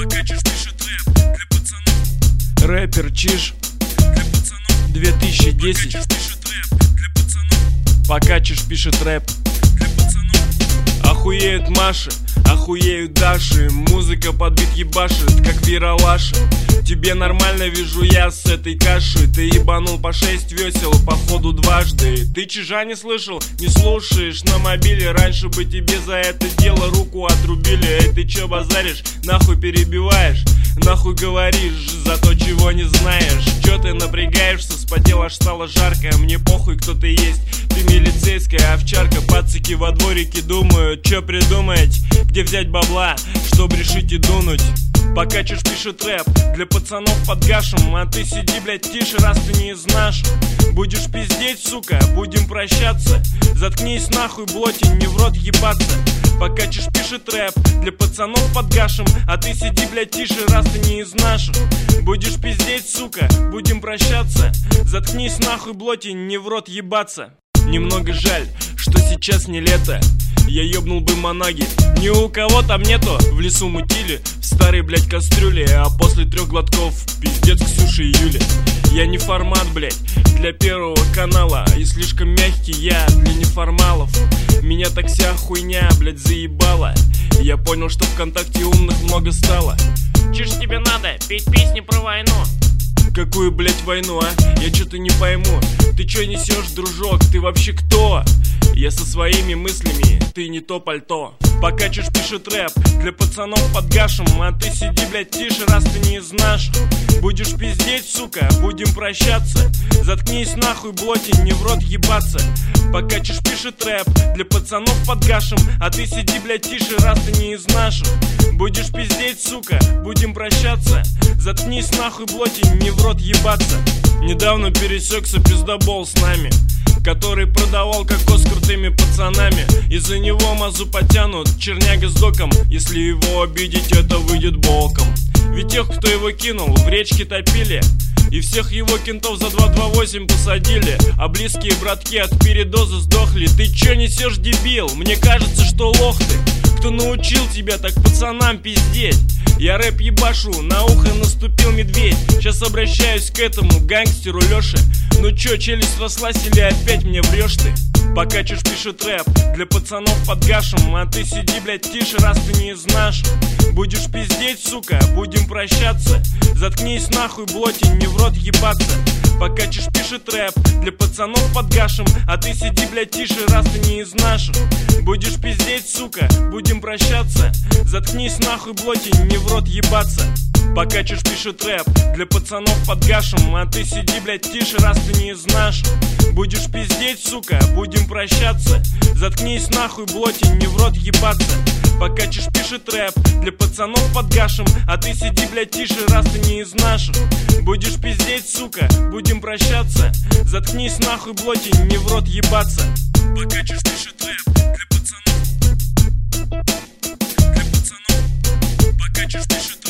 Покачешь, пишет рэп для пацанов. Рэпер Чиж Для пацанов. 2010. Покачешь, пишет рэп для пацанов. Покачешь, пишет рэп Для пацанов. Охуеют Маши, охуеют Даши. Музыка под бит ебашит, как Виралаши. Тебе нормально, вижу я с этой каши. Ты ебанул по 6 весел, походу дважды. Ты Чижа не слышал, не слушаешь на мобиле. Раньше бы тебе за это дело руку отрубили. Эй, ты чё базаришь, нахуй перебиваешь? Нахуй говоришь за то, чего не знаешь? Чё ты напрягаешься, спотел, аж стало жарко. Мне похуй, кто ты есть, ты милицейская овчарка. Пацики во дворике думают, чё придумать, где взять бабла, чтоб решить и дунуть. Покачешь, пишет рэп для пацанов под гашем. А ты сиди, блядь, тише, раз ты не из наших. Будешь пиздеть, сука, будем прощаться. Заткнись нахуй, блотень, не в рот ебаться. Покачешь, пишет рэп для пацанов под гашем. А ты сиди, блядь, тише, раз ты не из наших. Будешь пиздеть, сука, будем прощаться. Заткнись нахуй, блотень, не в рот ебаться. Немного жаль, что сейчас не лето. Я ёбнул бы Монаги. Ни у кого там нету, в лесу мутили в старой, блядь, кастрюле. А после 3 глотков пиздец Ксюше и Юле. Я не формат, блядь, для первого канала. И слишком мягкий я для неформалов. Меня так вся хуйня, блядь, заебала. И я понял, что ВКонтакте умных много стало. Чё ж тебе надо? Петь песни про войну. Какую, блядь, войну, а? Я что-то не пойму. Ты чё несешь, дружок? Ты вообще кто? Я со своими мыслями, ты не то пальто. Покачешь, пишет рэп для пацанов под гашем. А ты сиди, блядь, тише, раз ты не из наших. Будешь пиздеть, сука, будем прощаться. Заткнись нахуй, блотень, не в рот ебаться. Покачешь, пишет рэп для пацанов под гашем. А ты сиди, блядь, тише, раз ты не из наших. Будешь пиздеть, сука, будем прощаться. Заткнись нахуй, блотень, не в рот ебаться. Недавно пересекся пиздобол с нами, который продавал кокос с крутыми пацанами. Из-за него мазу потянут, черняга с доком. Если его обидеть, это выйдет боком. Ведь тех, кто его кинул, в речке топили. И всех его кентов за 228 посадили. А близкие братки от передоза сдохли. Ты чё несешь, дебил? Мне кажется, что лох ты. Кто научил тебя так пацанам пиздеть? Я рэп ебашу, на ухо наступил медведь. Сейчас обращаюсь к этому гангстеру Лёше. Ну чё, челюсть срослась или опять мне врёшь ты? Покачешь, пишет рэп для пацанов под гашем. А ты сиди, блядь, тише, раз ты не из наших. Будешь пиздеть, сука, будем прощаться. Заткнись нахуй, блотень, не в рот ебаться. Покачешь, пишет рэп для пацанов под гашем. А ты сиди, блядь, тише, раз ты не из наших. Будешь пиздеть, сука, будем прощаться. Заткнись нахуй, блотень, не в рот ебаться. Покачешь, пишет рэп для пацанов под гашем. А ты сиди, блядь, тише, раз ты не из наших. Будешь пиздеть, сука, будем прощаться. Заткнись нахуй, блотень, не в рот ебаться. Покачешь, пишет рэп для пацанов под гашем. А ты сиди, блядь, тише, раз ты не из наших. Будешь пиздеть, сука, будем прощаться. Заткнись нахуй, блотень, не в рот ебаться. Покачешь, пишет рэп для пацанов. Для пацанов. Покачешь, пишет